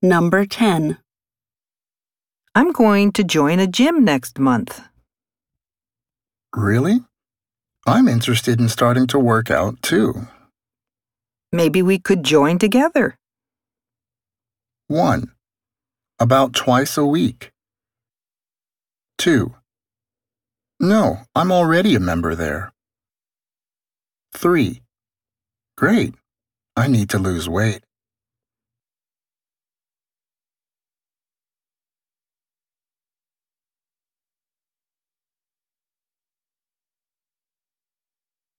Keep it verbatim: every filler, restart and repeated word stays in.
Number ten. I'm going to join a gym next month. Really? I'm interested in starting to work out too. Maybe we could join together. one. About twice a week. two. No, I'm already a member there. three. Great. I need to lose weight.